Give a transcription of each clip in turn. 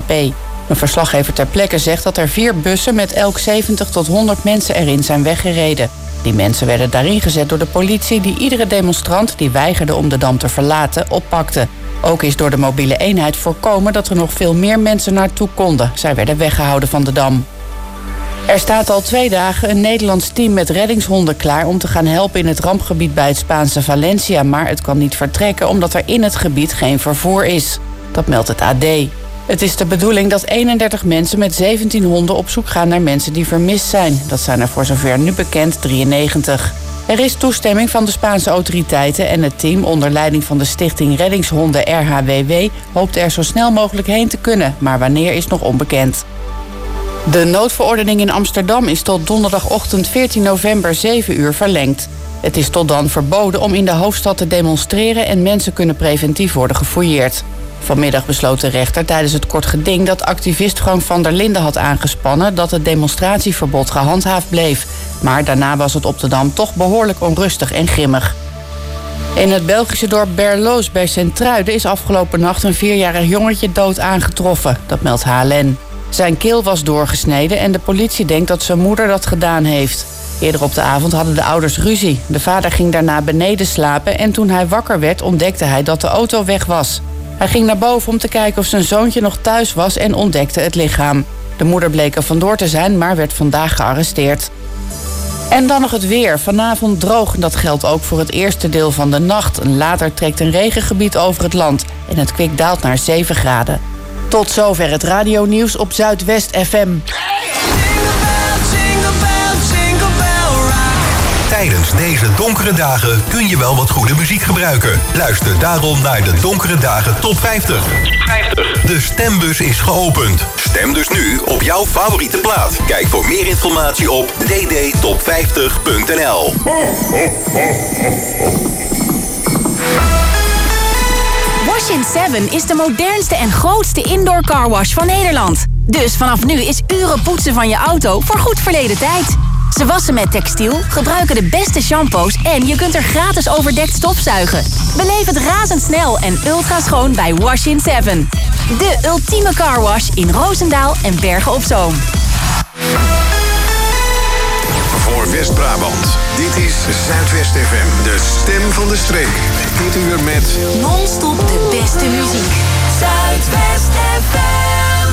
ANWB. Een verslaggever ter plekke zegt dat er 4 bussen met elk 70 tot 100 mensen erin zijn weggereden. Die mensen werden daarin gezet door de politie die iedere demonstrant die weigerde om de Dam te verlaten oppakte. Ook is door de mobiele eenheid voorkomen dat er nog veel meer mensen naartoe konden. Zij werden weggehouden van de Dam. Er staat al 2 dagen een Nederlands team met reddingshonden klaar om te gaan helpen in het rampgebied bij het Spaanse Valencia, maar het kan niet vertrekken omdat er in het gebied geen vervoer is. Dat meldt het AD. Het is de bedoeling dat 31 mensen met 17 honden op zoek gaan naar mensen die vermist zijn. Dat zijn er voor zover nu bekend 93. Er is toestemming van de Spaanse autoriteiten en het team onder leiding van de stichting Reddingshonden RHWW hoopt er zo snel mogelijk heen te kunnen, maar wanneer is nog onbekend. De noodverordening in Amsterdam is tot donderdagochtend 14 november 7 uur verlengd. Het is tot dan verboden om in de hoofdstad te demonstreren en mensen kunnen preventief worden gefouilleerd. Vanmiddag besloot de rechter tijdens het kort geding dat activist Frank van der Linden had aangespannen dat het demonstratieverbod gehandhaafd bleef. Maar daarna was het op de Dam toch behoorlijk onrustig en grimmig. In het Belgische dorp Berloos bij Sint-Truiden is afgelopen nacht een 4-jarig jongetje dood aangetroffen. Dat meldt HLN. Zijn keel was doorgesneden en de politie denkt dat zijn moeder dat gedaan heeft. Eerder op de avond hadden de ouders ruzie. De vader ging daarna beneden slapen en toen hij wakker werd ontdekte hij dat de auto weg was. Hij ging naar boven om te kijken of zijn zoontje nog thuis was en ontdekte het lichaam. De moeder bleek er vandoor te zijn, maar werd vandaag gearresteerd. En dan nog het weer. Vanavond droog en dat geldt ook voor het eerste deel van de nacht. Later trekt een regengebied over het land en het kwik daalt naar 7 graden. Tot zover het radionieuws op Zuidwest FM. Tijdens deze donkere dagen kun je wel wat goede muziek gebruiken. Luister daarom naar de Donkere Dagen Top 50. De stembus is geopend. Stem dus nu op jouw favoriete plaat. Kijk voor meer informatie op ddtop50.nl. Wash-in 7 is de modernste en grootste indoor carwash van Nederland. Dus vanaf nu is uren poetsen van je auto voor goed verleden tijd. Ze wassen met textiel, gebruiken de beste shampoos en je kunt er gratis overdekt stofzuigen. Beleef het razendsnel en ultra schoon bij Wash-in 7. De ultieme carwash in Roosendaal en Bergen op Zoom. Voor West-Brabant, dit is Zuidwest FM, de stem van de streek. Dit uur met Non-stop de beste muziek. Zuidwest FM.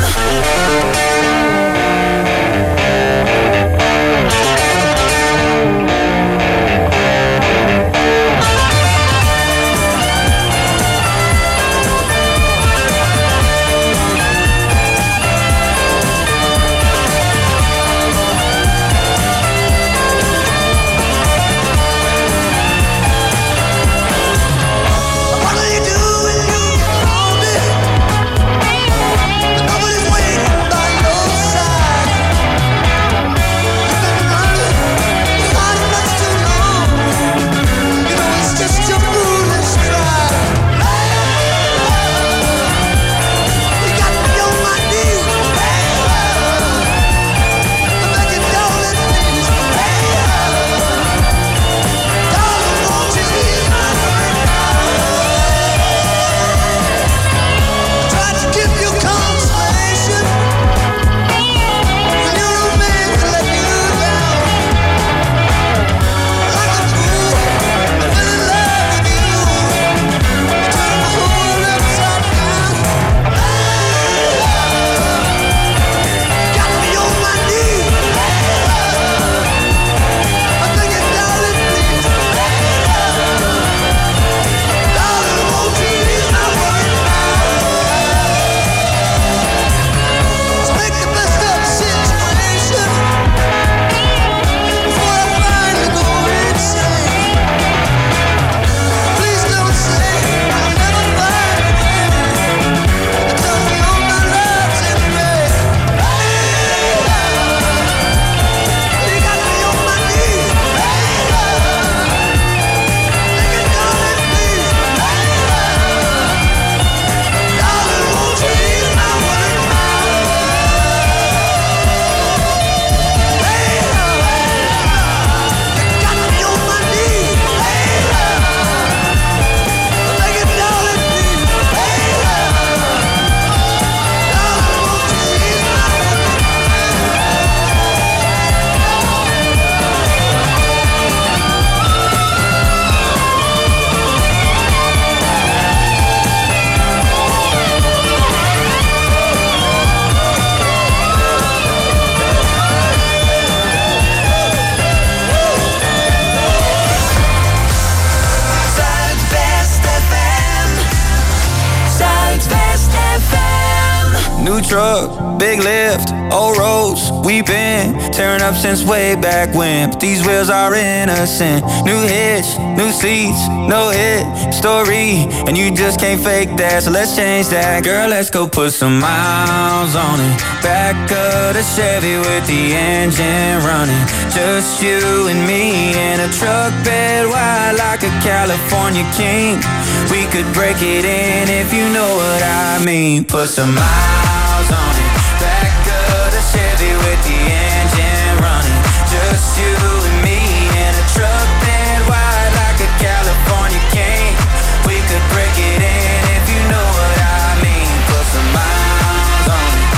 New truck, big lift, old roads, we been tearing up since way back when. But these wheels are innocent. New hitch, new seats, no hit story, and you just can't fake that. So let's change that, girl. Let's go put some miles on it. Back of the Chevy with the engine running. Just you and me in a truck bed, wide like a California king. We could break it in if you know what I mean. Put some miles on it. Back of the Chevy with the engine running. Just you and me in a truck bed, wide like a California king. We could break it in if you know what I mean. Put some miles on it.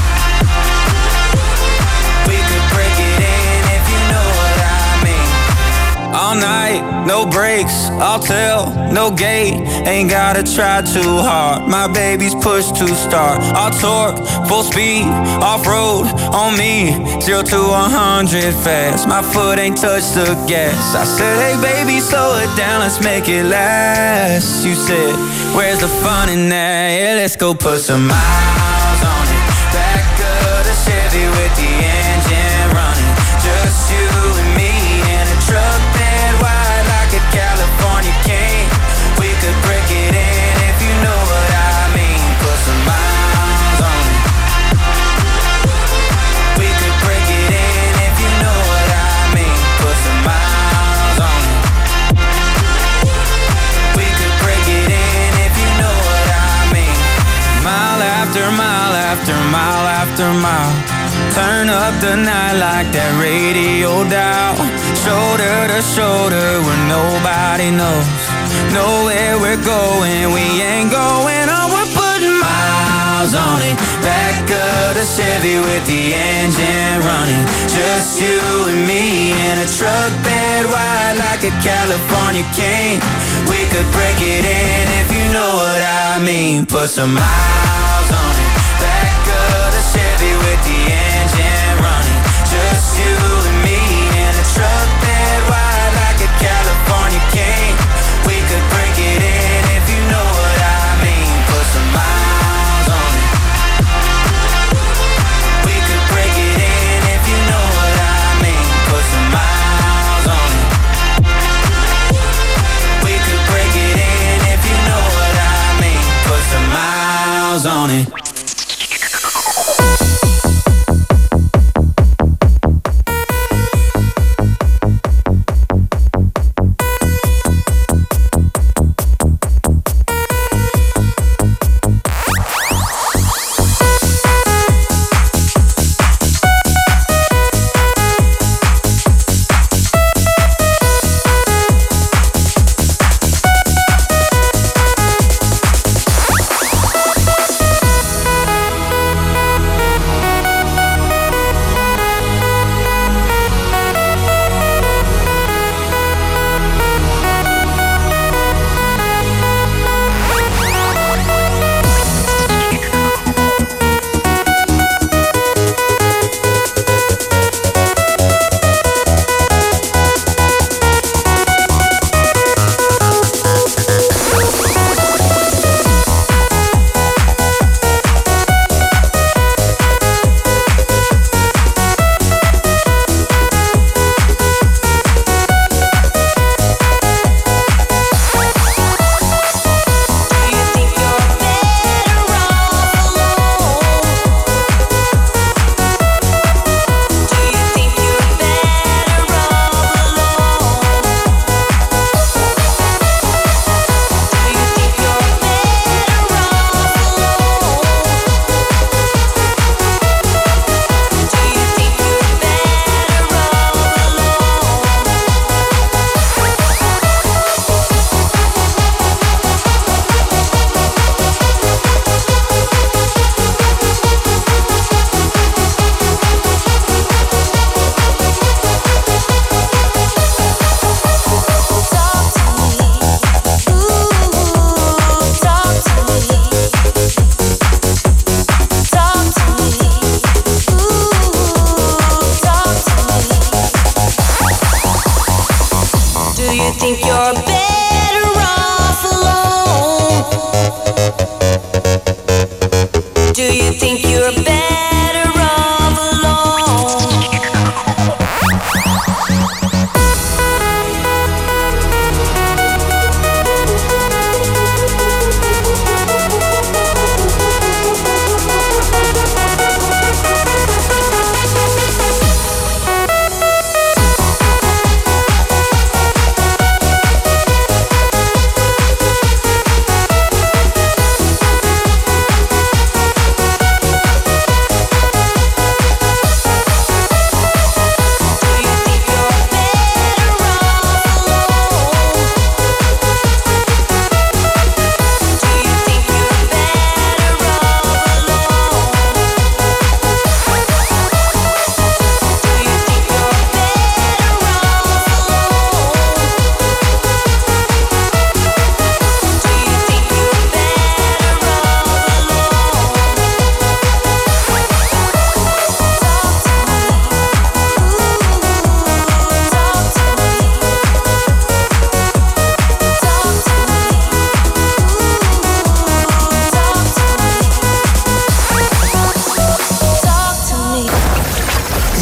We could break it in if you know what I mean. All night, no brakes, I'll tell, no gate. Ain't gotta try too hard, my baby's push to start. I'll torque, full speed, off-road on me, 0 to 100 fast. My foot ain't touched the gas. I said, hey baby, slow it down, let's make it last. You said, where's the fun in that? Yeah, let's go put some miles on it. Back of the Chevy with the engine running. Just you and me in a truck bed, wide like a California king. We could break it in if you know what I mean. Put some miles on it. We could break it in if you know what I mean. Put some miles on it. We could break it in if you know what I mean. Mile after mile after mile after mile. Turn up the night like that radio dial. Shoulder to shoulder where nobody knows. Know where we're going, we ain't going on. We're putting miles on it. Back of the Chevy with the engine running. Just you and me in a truck bed, wide like a California king. We could break it in if you know what I mean. Put some miles on it. Back of the Chevy with the engine running. Just you and me in a truck bed, wide like a California king. We could break it in if you know what I mean. Put some miles on it. We could break it in if you know what I mean. Put some miles on it. We could break it in if you know what I mean. Put some miles on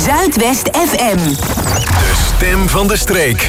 Zuidwest FM. De stem van de streek.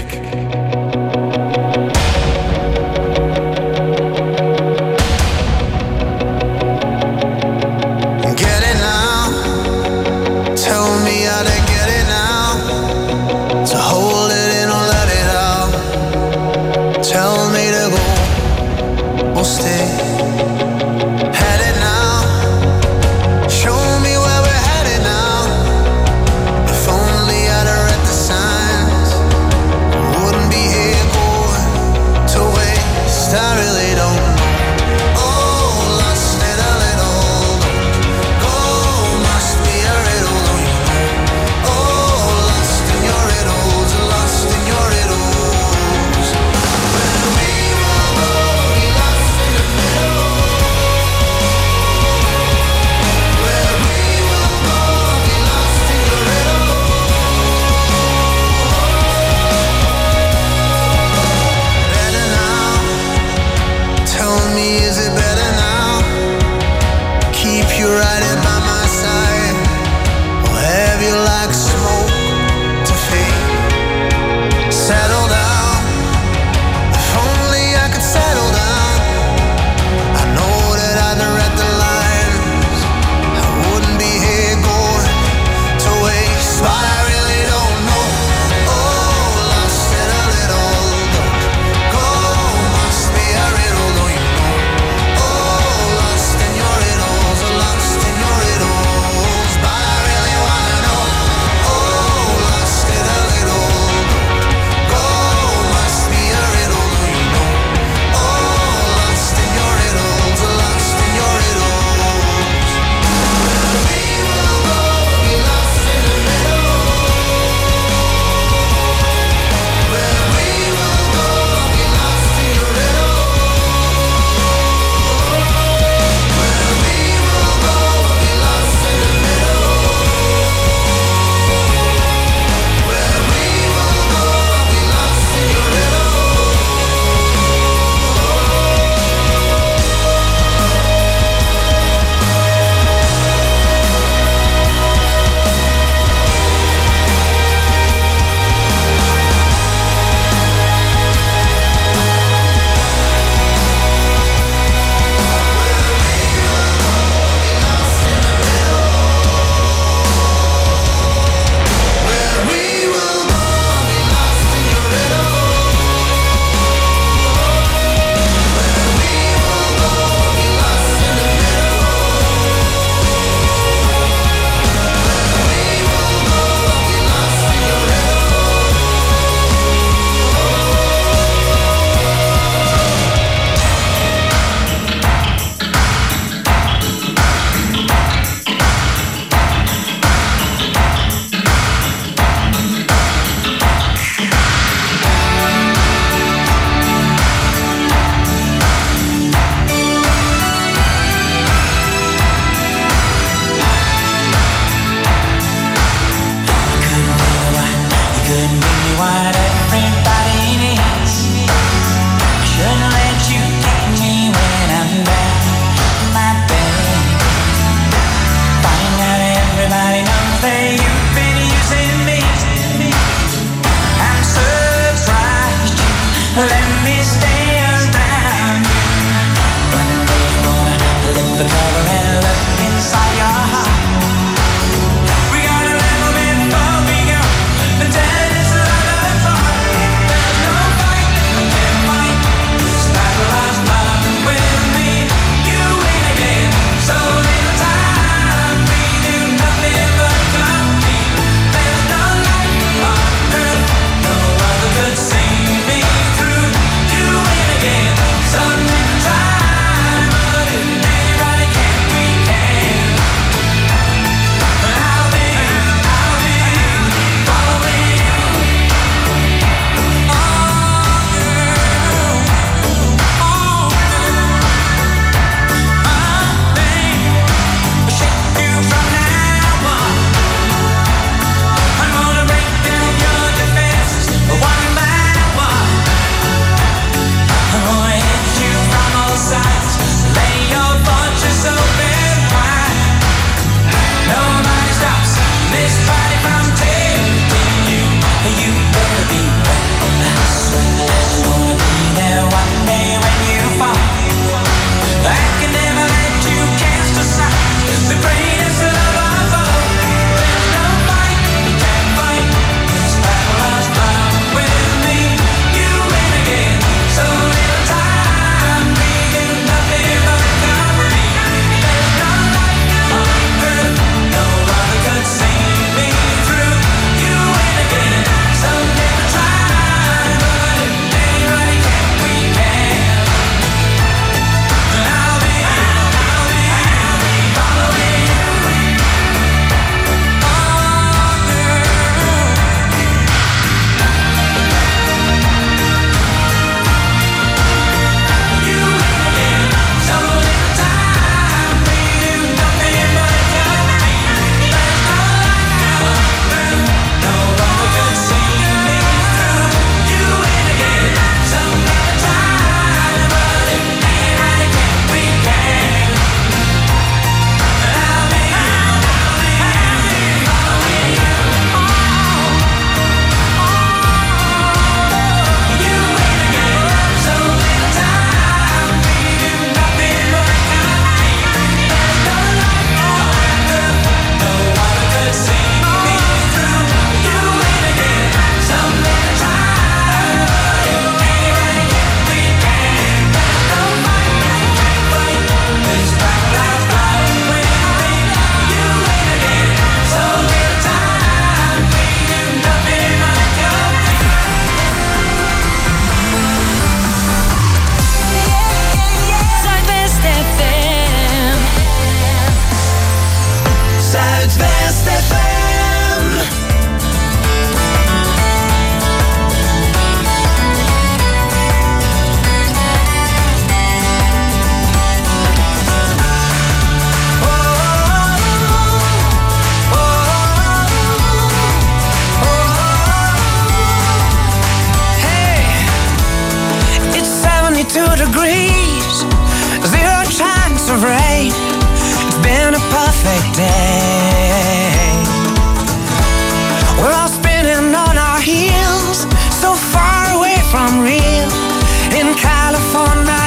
Degrees, 0 chance of rain. It's been a perfect day. We're all spinning on our heels, so far away from real in California.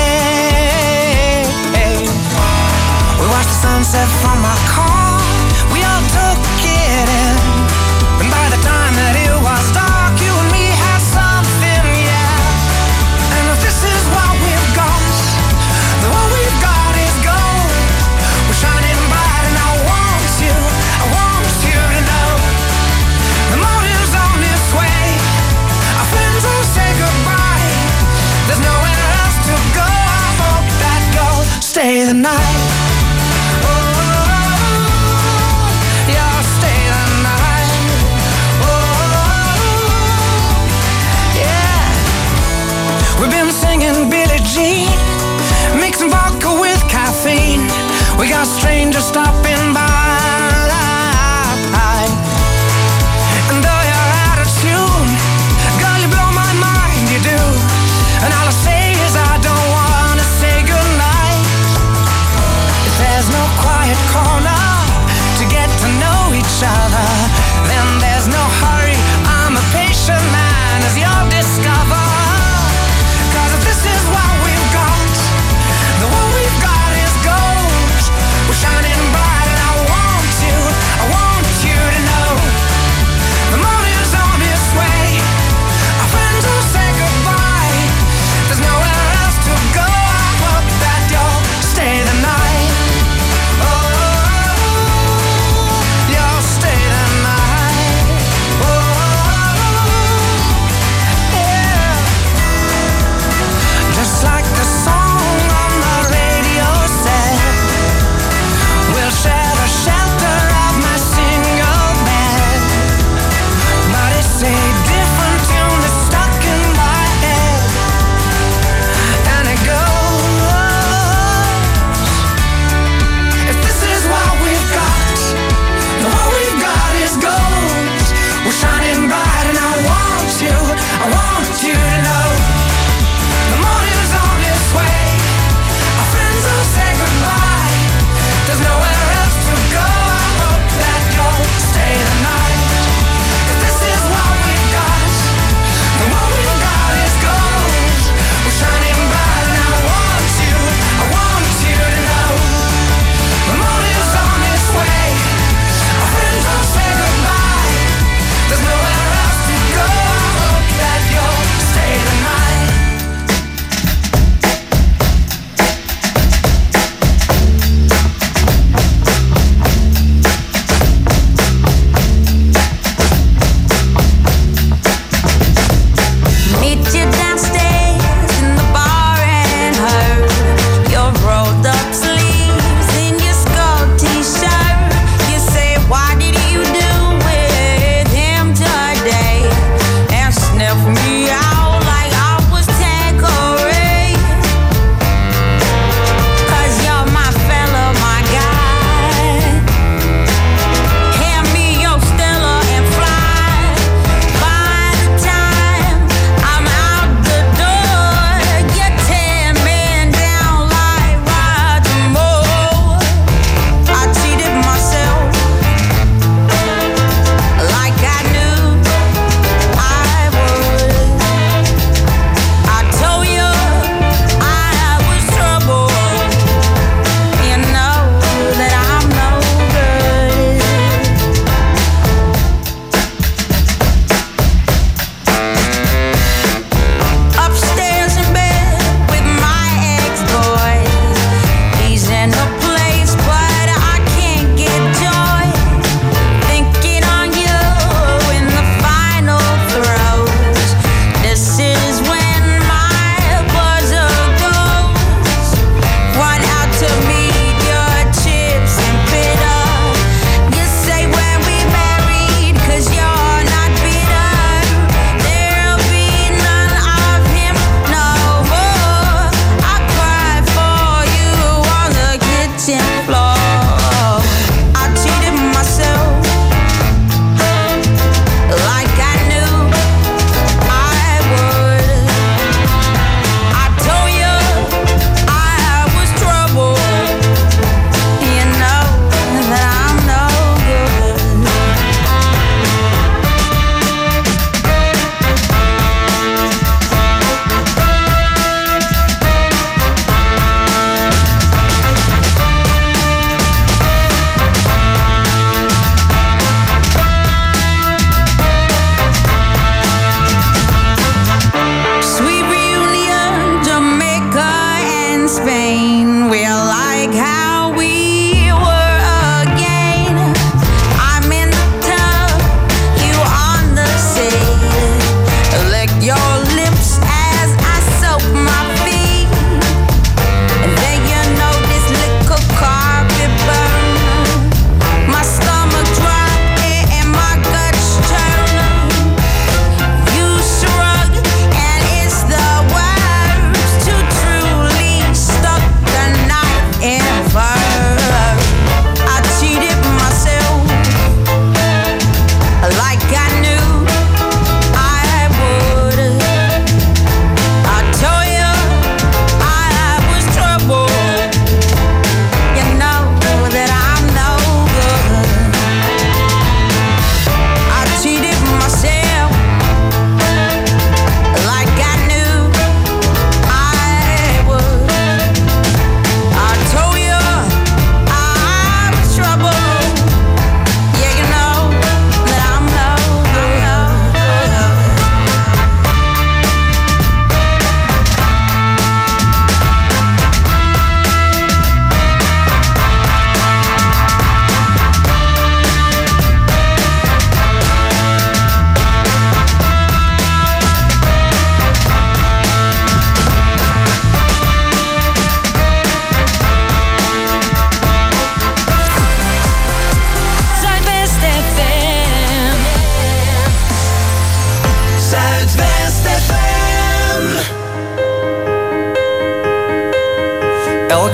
We watched the sunset from our car. We all took it in, and by the time that it was dark, you and me had something, yeah. And if this is what we've got, then what we've got is gold. We're shining bright, and I want you to know the morning's on its way. Our friends will say goodbye. There's nowhere else to go. I hope that you'll stay the night. Oh,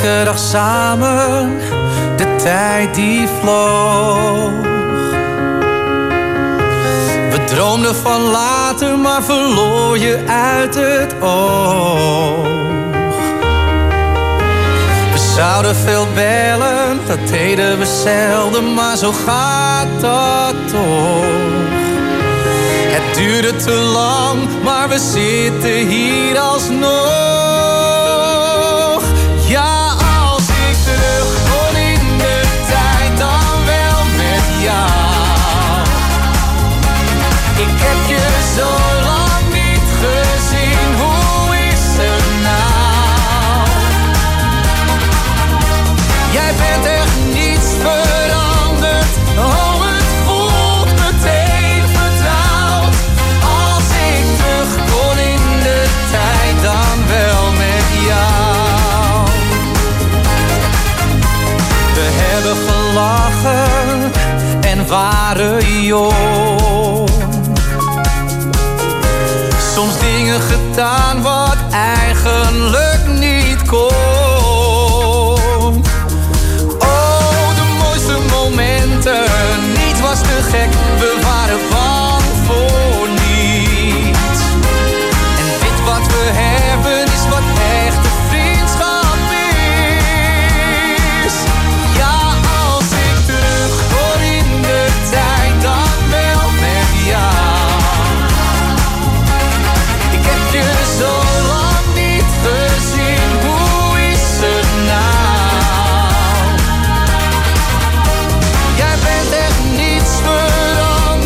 elke dag samen, de tijd die vloog. We droomden van later, maar verloor je uit het oog. We zouden veel bellen, dat deden we zelden, maar zo gaat dat toch. Het duurde te lang, maar we zitten hier alsnog. Ja, als ik terug kon in de tijd, dan wel met jou. Ik heb je zo lang niet gezien, hoe is het nou? Jij bent echt niets veranderd, oh het voelt meteen vertrouwd. Als ik terug kon in de tijd, dan wel met jou. We hebben gelachen en waren jong. Soms dingen gedaan wat eigenlijk niet kon. Oh, de mooiste momenten, niets was te gek, we waren bang voor niets. En dit wat we hebben is wat echte vriendschap is. Ja, als ik terug kon in de tijd, dan wel met jou. Ik heb je zo lang niet gezien, hoe is het nou? Jij bent echt niets veranderd.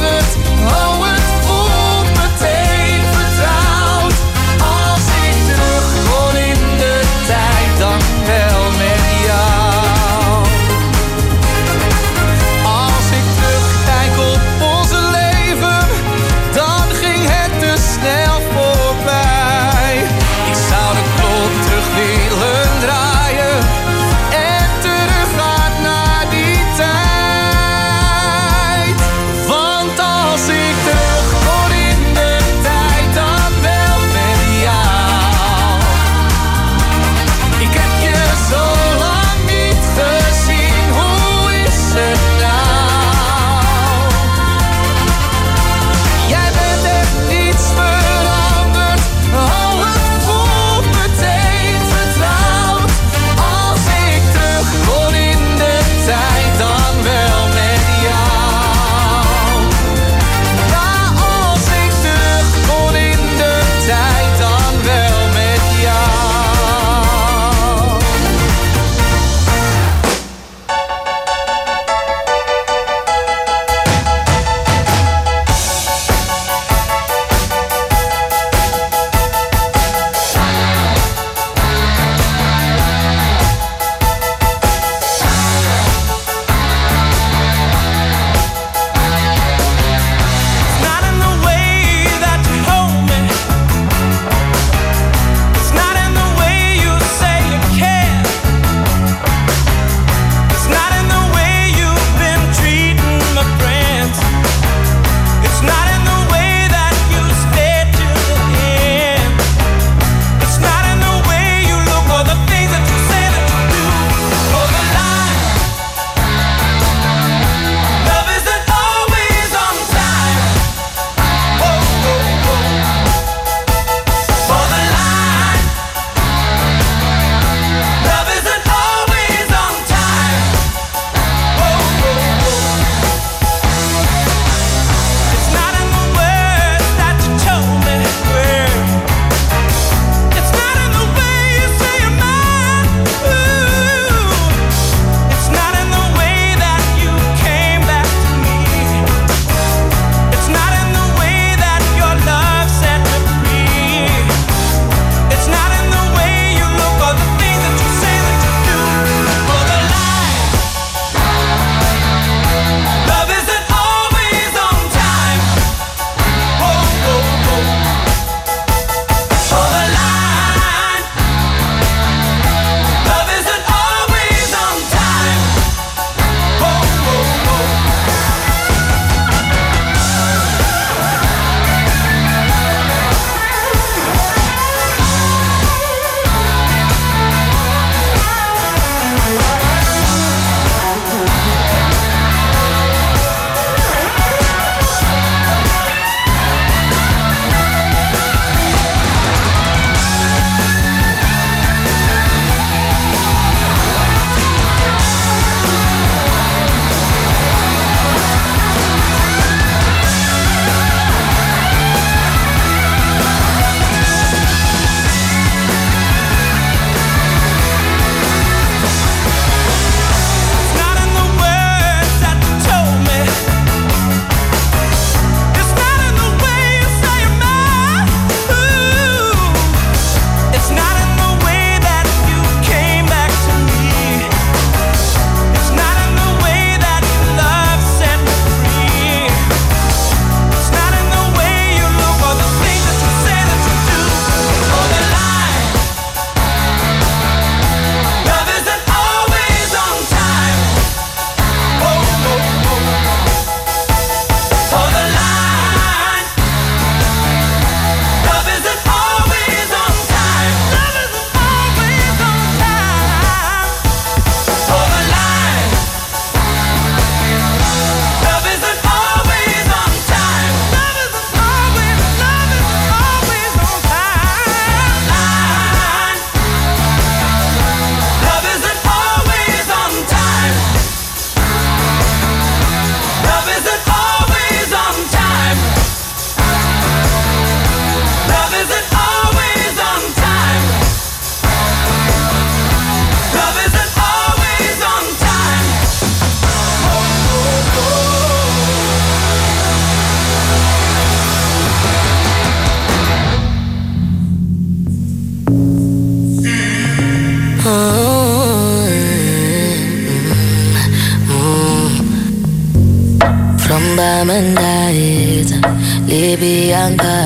From Bamandait, Libyanka.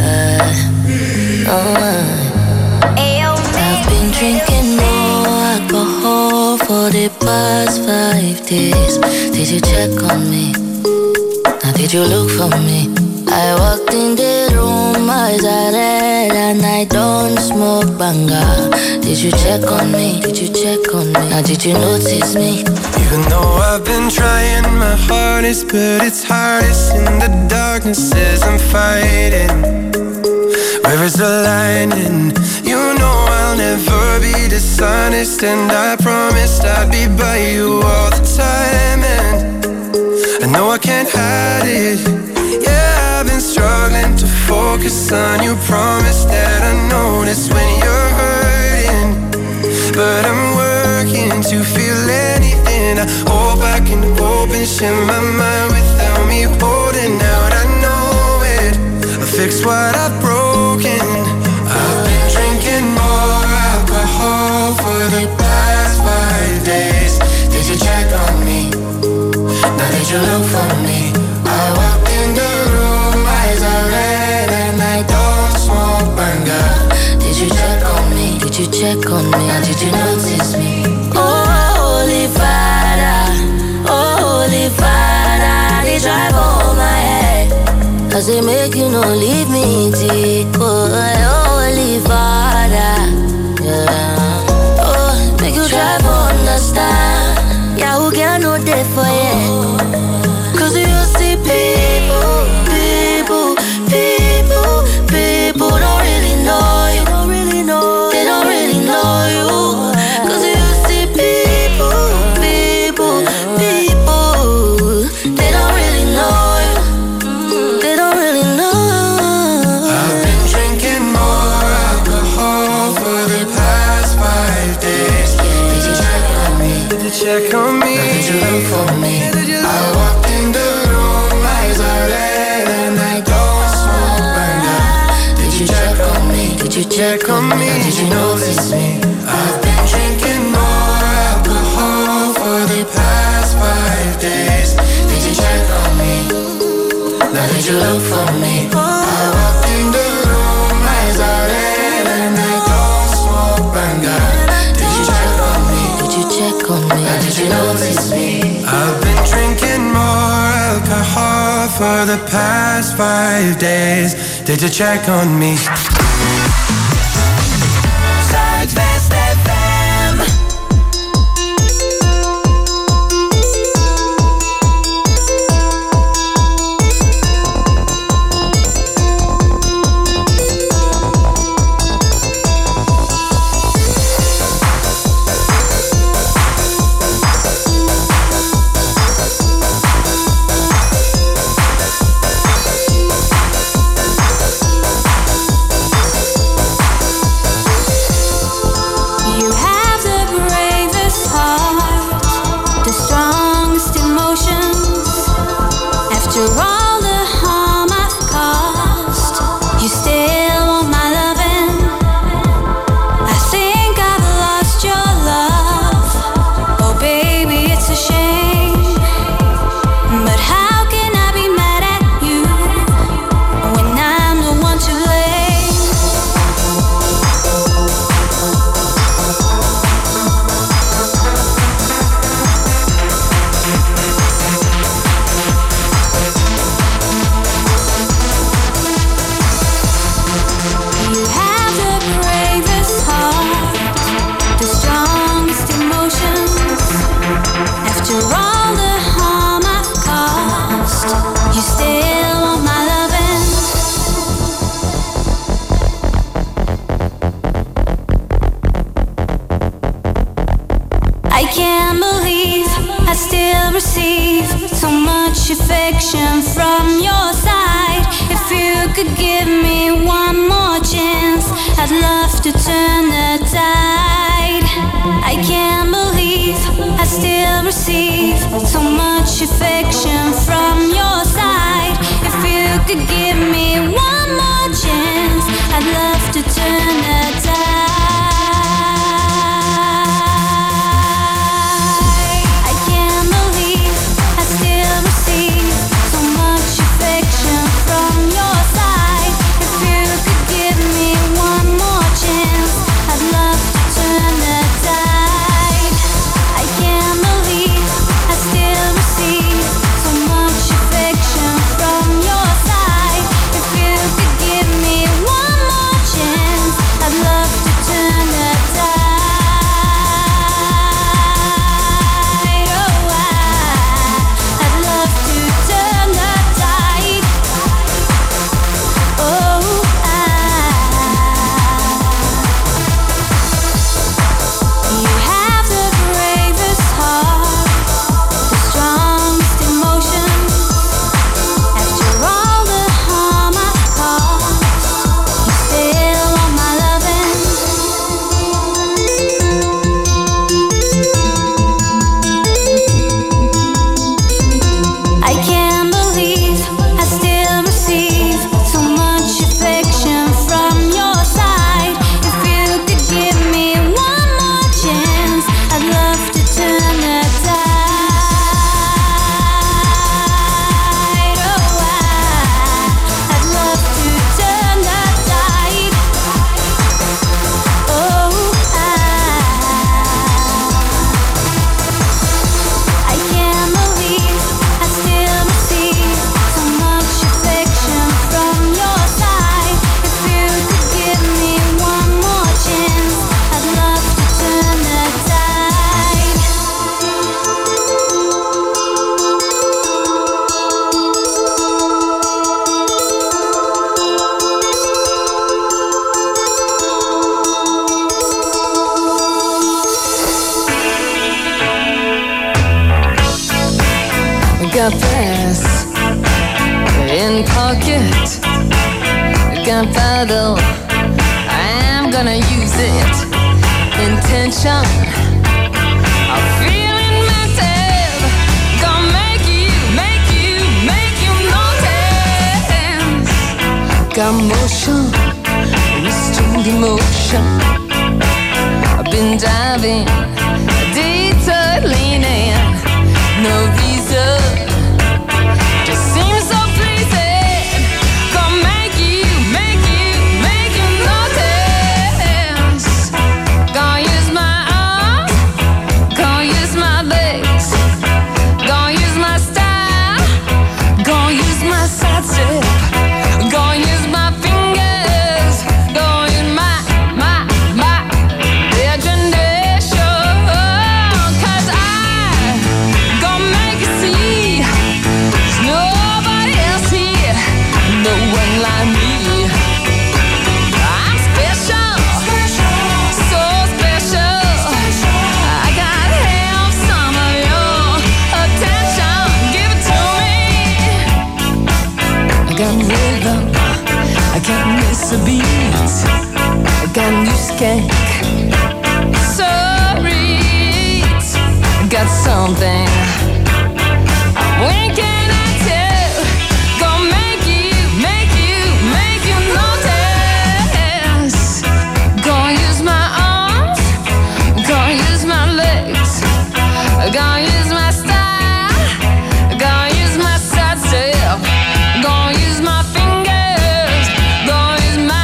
I've been drinking more alcohol for the past 5 days. Did you check on me? Now did you look for me? I walked in the room, eyes are red, and I don't smoke banga. Did you check on me? Did you check on me? Now did you notice me? Even though I've been trying my hardest, but it's hardest in the darkness as I'm fighting. Where is the line? And you know I'll never be dishonest, and I promised I'd be by you all the time. And I know I can't hide it. Yeah, I've been struggling to focus on you. Promise that I notice when you're hurting, but I'm working to feel anything. I hope I can open, share my mind without me holding out. I know it, I'll fix what I've broken. I've been drinking more alcohol for the past 5 days. Did you check on me? Now did you look for me? I walked in the room, eyes are red, and I don't smoke banga. Did you check on me? Did you check on me? Now did you notice me? Oh, Holy Father, they drive all my head. Cause they make you no leave me deep. Oh, Holy Father, yeah. Oh, make you drive understand. Yeah, who can know that for you? Cause you see people don't really know you. They don't really know you. Cause you see people, they don't really know you. They don't really know. I've been drinking more alcohol for the past 5 days. Did you check on me? Did you check on me? Now did you look for me? I walked in the room, eyes are red, and I don't smoke banga. Did you check on me? Did you check on me? Now Did you notice me? I've been drinking more alcohol for the past 5 days. Did you check on me? Now did you look for me? I walked in the room, eyes are red, and I don't smoke banga. Did you check on me? Did you check on me? Now did you notice me? I've been drinking more alcohol for the past 5 days. Did you check on me? Zuidwest FM. affection from your side. If you could give me one more chance, I'd love to turn the tide. I can't believe I still receive so much affection from your side. If you could give me one more chance, I'd love to turn the tide. I can't believe I still receive cash in pocket, gunpowder, I'm gonna use it. Intention of feeling mental, gonna make you notice. Got motion, restrained emotion. I've been diving, detour leaning, no reason, just seems so pleasing. Gonna make you notice. Gonna use my arms, gonna use my legs, gonna use my style, gonna use my side step, gonna use my fingers, gonna use my imagination. 'Cause I gonna make you see there's nobody else here, no one like me. I'm special, so special. I gotta have some of your attention. Give it to me. I got rhythm, I got miss a beat, I got new skank, sorry, I got something. When can I tell? Gonna make you notice. Gonna use my arms, gonna use my legs, gonna use my style, gonna use my side step, gonna use my fingers, gonna use my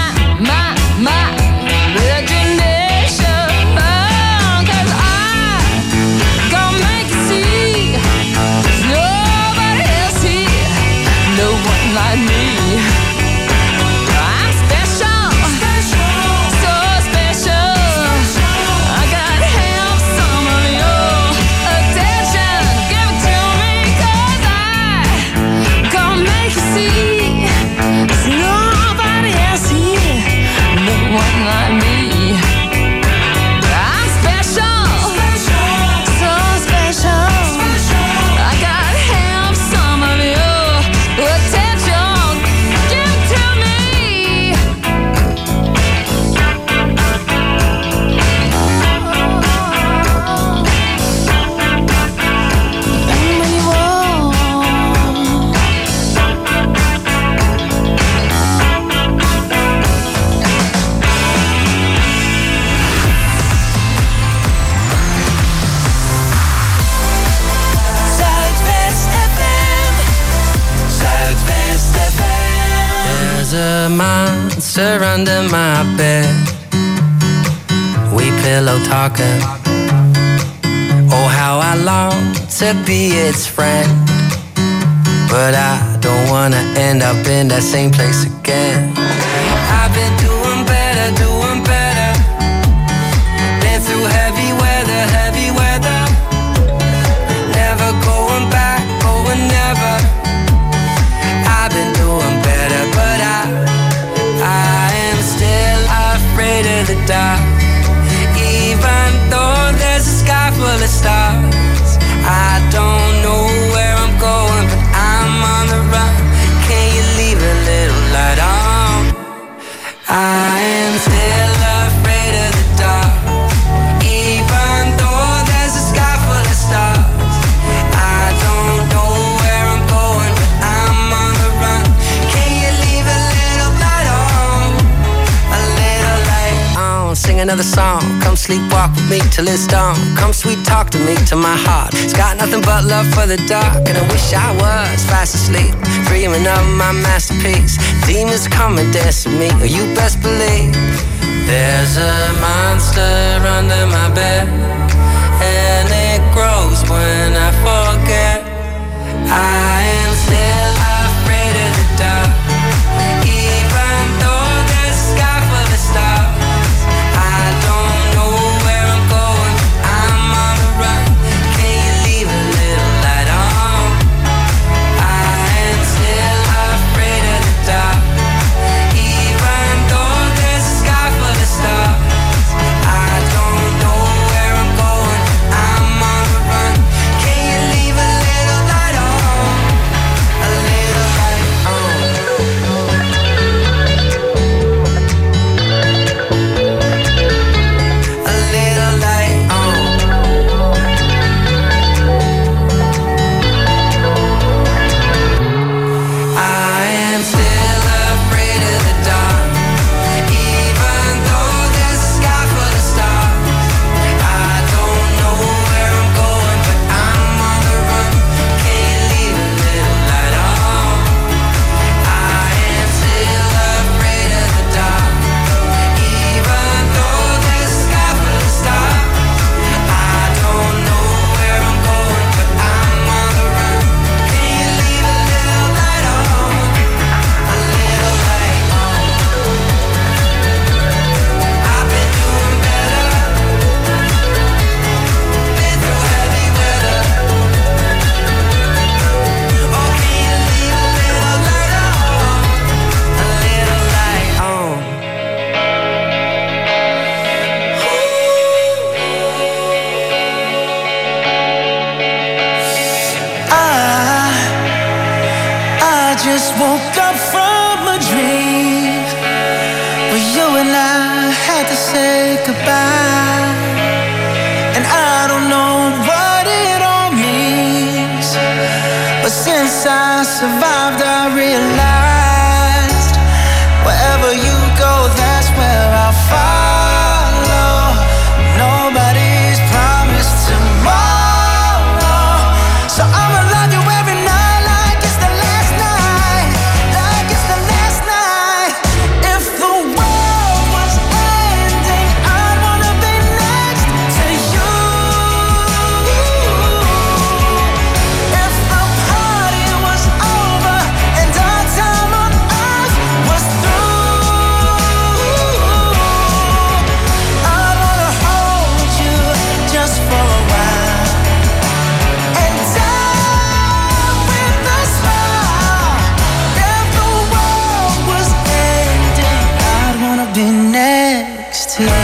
imagination. 'Cause I gonna make you see there's nobody else here, no one like me. I'm special, so special. I gotta have some of your attention. Give it to me, 'cause I gonna make you see there's nobody else here, no one like me. I'm special, so special. I gotta have some of your attention. Give it to me. Zuidwest FM. Zuidwest FM. There's a monster under my bed. We pillow talking. Oh, how I long to be its friend. But I don't wanna end up in that same place again. I've been doing better, doing better. Been through heavy weather, heavy weather. Never going back, going never. I've been doing better, but I am still afraid of the dark. Even though there's a sky full of stars, I don't know where I'm going, but I'm on the run. Can you leave a little light on? I am still afraid of the dark. Even though there's a sky full of stars, I don't know where I'm going, but I'm on the run. Can you leave a little light on? A little light on. Sing another song. Come sleepwalk with me till it's dawn. Come sweet talk to me, to my heart. It's got nothing but love for the dark. And I wish I was fast asleep, dreaming of my masterpiece. Demons come and dance with me, or you best believe there's a monster under my bed, and it grows when I forget. I am still afraid of the dark. Even though there's a sky full of stars, I don't know where I'm going, I'm on the run. Can you leave a little light on? I am still afraid of the dark. Even though there's a sky full of stars, I don't know where I'm going, I'm on the run. Can you leave a little light on? just woke up from a dream where you and I had to say goodbye. And I don't know what it all means, but since I survived I realized wherever you go, that's where I'll follow. Nobody's promised tomorrow, so I'ma love you every night like it's the last night, like it's the last night. If the world was ending, I'd wanna be next to you. If the party was over and our time on earth was through, I'd wanna hold you just for a while and die with a smile. If the world was ending, I'd wanna be next to you.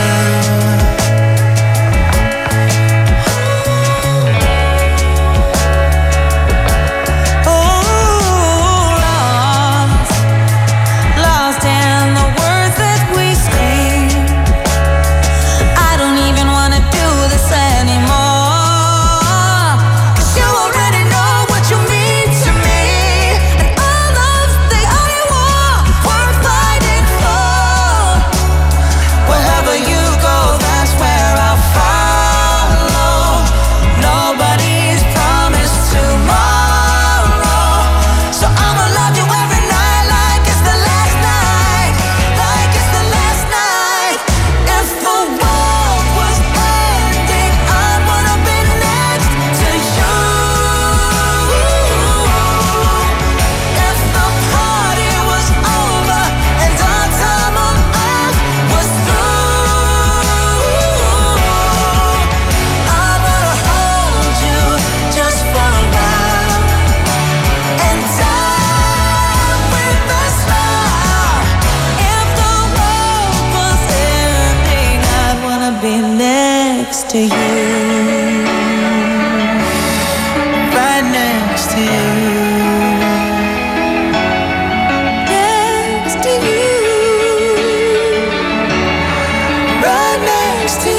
Lost in the words that we speak. I don't even wanna do this anymore, 'cause you already know what you mean to me, and all love's the only war worth fighting for. Wherever you go, that's where I'll follow. Nobody's promised tomorrow, so I'ma love you every night like it's the last night, like it's the last night. If the world was ending, I'd wanna be next to you. If the party was over and our time on earth was through, I'd wanna hold you just for a while and die with a smile. If the world was ending, I'd wanna be next to you, right next to you, next to you, right next to you.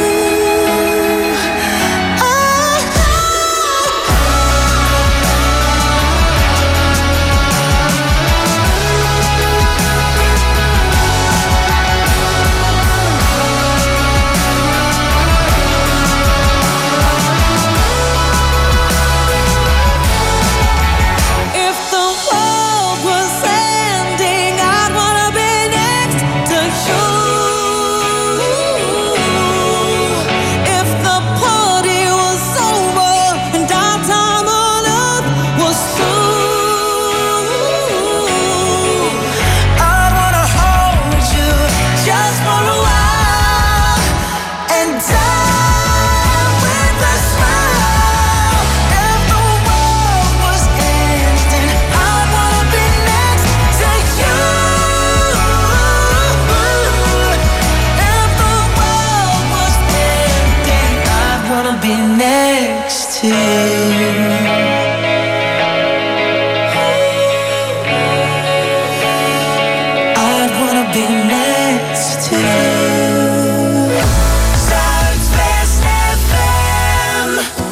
If the world was ending, I'd wanna be next to you. If the party was over and our time on earth was through, I'd wanna hold you just for a while and die with a smile. If the world was ending, I'd wanna be next to you. If the world was ending, I'd wanna be next to you. I'd wanna be next to you. Zuidwest FM.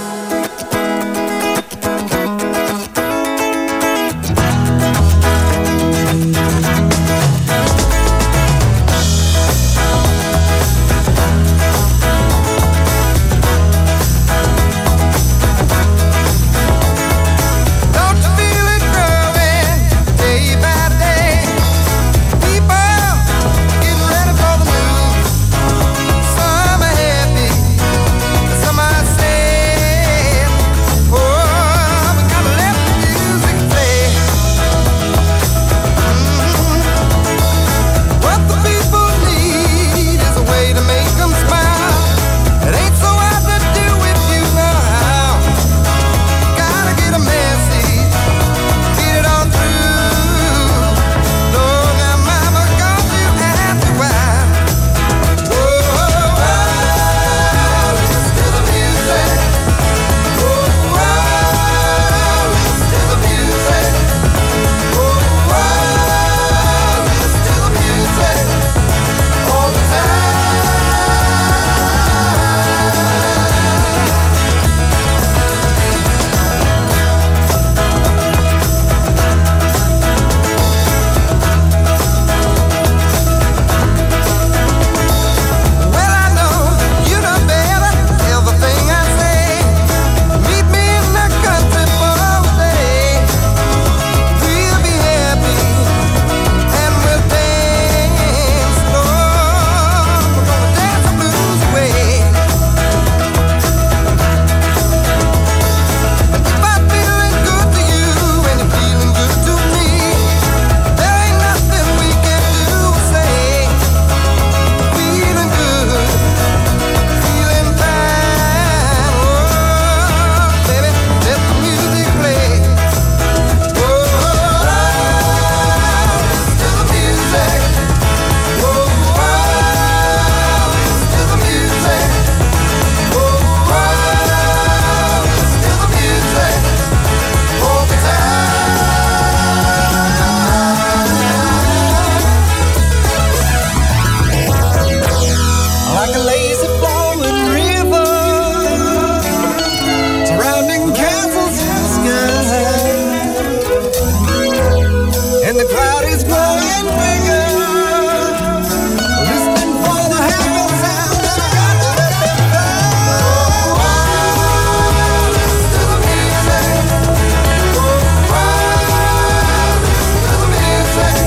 Don't you feel it growing day by day? People getting ready for the move. crowd is growing bigger. Listening for the happy sound, and I got to let it go. Listen to the music. Listen to the music.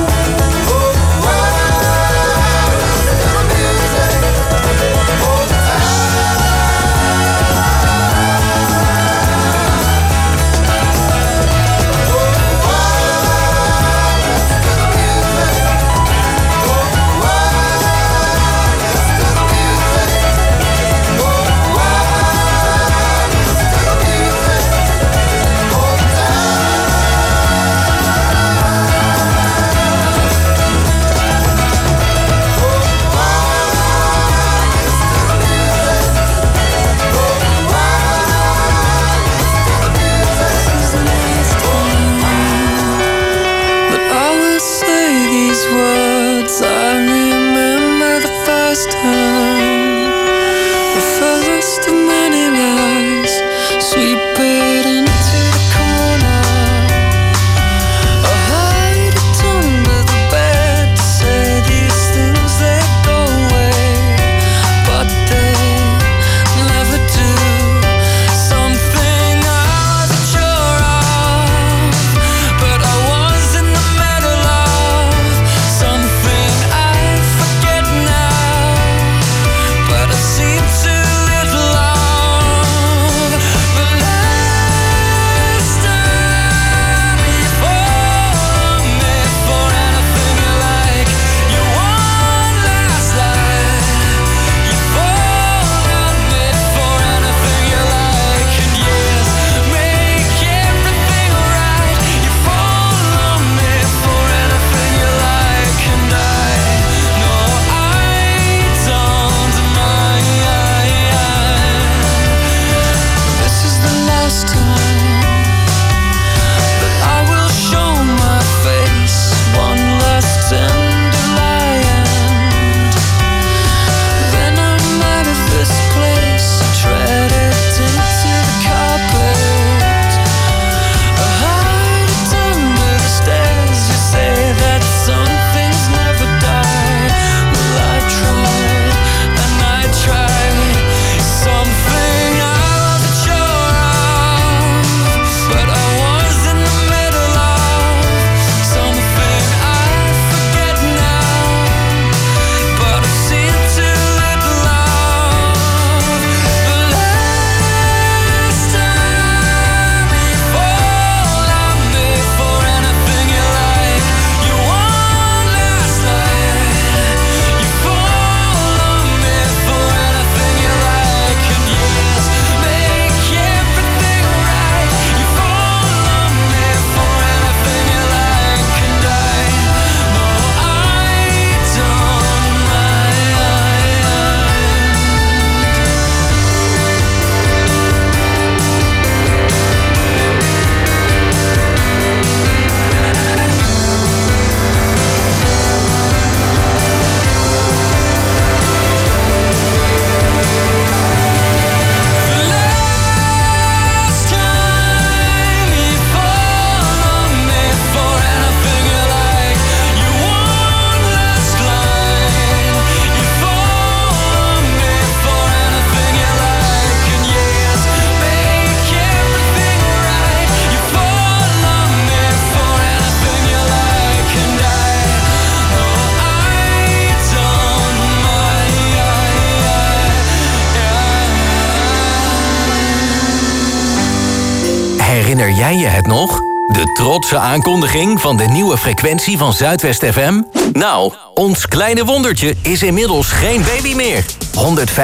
Herinner jij je het nog? De trotse aankondiging van de nieuwe frequentie van Zuidwest FM? Nou, ons kleine wondertje is inmiddels geen baby meer. 105.7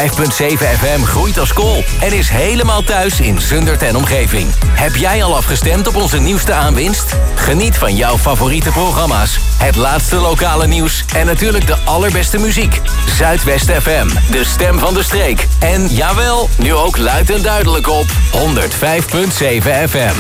FM groeit als kool en is helemaal thuis in Zundert en omgeving. Heb jij al afgestemd op onze nieuwste aanwinst? Geniet van jouw favoriete programma's, het laatste lokale nieuws en natuurlijk de allerbeste muziek. Zuidwest FM, de stem van de streek. En jawel, nu ook luid en duidelijk op 105.7 FM.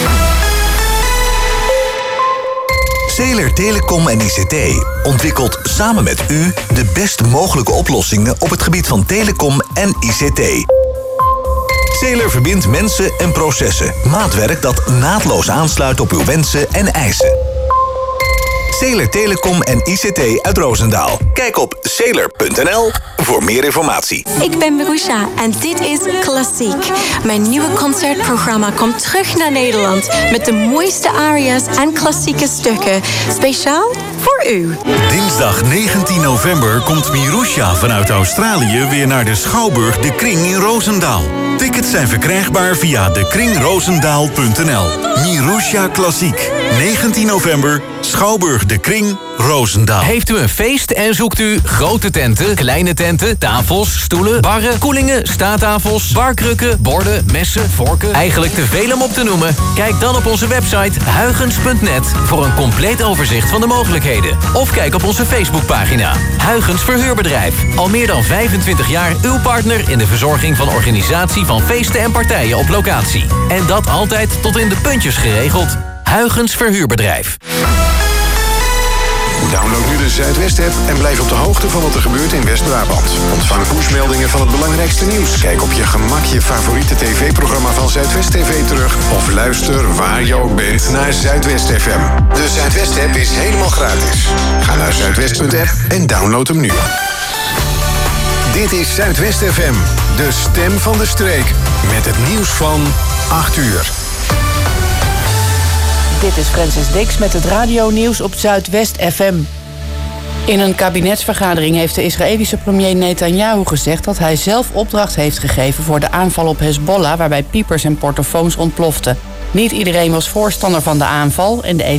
Zeeler Telecom en ICT ontwikkelt samen met u de best mogelijke oplossingen op het gebied van telecom en ICT. Zeeler verbindt mensen en processen. Maatwerk dat naadloos aansluit op uw wensen en eisen. Sailor Telecom en ICT uit Roosendaal. Kijk op sailor.nl voor meer informatie. Ik ben Marusha en dit is Klassiek. Mijn nieuwe concertprogramma komt terug naar Nederland met de mooiste aria's en klassieke stukken. Speciaal voor u. Dinsdag 19 november komt Mirusha vanuit Australië weer naar de Schouwburg De Kring in Roosendaal. Tickets zijn verkrijgbaar via dekringroosendaal.nl. Mirusha Klassiek. 19 november, Schouwburg De Kring, Roosendaal. Heeft u een feest en zoekt u grote tenten, kleine tenten, tafels, stoelen, barren, koelingen, staattafels, barkrukken, borden, messen, vorken? Eigenlijk te veel om op te noemen? Kijk dan op onze website huygens.net voor een compleet overzicht van de mogelijkheden. Of kijk op onze Facebookpagina. Huygens Verhuurbedrijf. Al meer dan 25 jaar uw partner in de verzorging van organisatie van feesten en partijen op locatie. En dat altijd tot in de puntjes geregeld. Huygens Verhuurbedrijf. Download nu de Zuidwest-app en blijf op de hoogte van wat er gebeurt in West-Brabant. Ontvang pushmeldingen van het belangrijkste nieuws. Kijk op je gemak je favoriete tv-programma van Zuidwest TV terug. Of luister waar je ook bent naar Zuidwest FM. De Zuidwest-app is helemaal gratis. Ga naar zuidwest.app en download hem nu. Dit is Zuidwest FM, de stem van de streek. Met het nieuws van 8 uur. Dit is Francis Dix met het radionieuws op Zuidwest FM. In een kabinetsvergadering heeft de Israëlische premier Netanyahu gezegd dat hij zelf opdracht heeft gegeven voor de aanval op Hezbollah, waarbij piepers en portofoons ontploften. Niet iedereen was voorstander van de aanval en de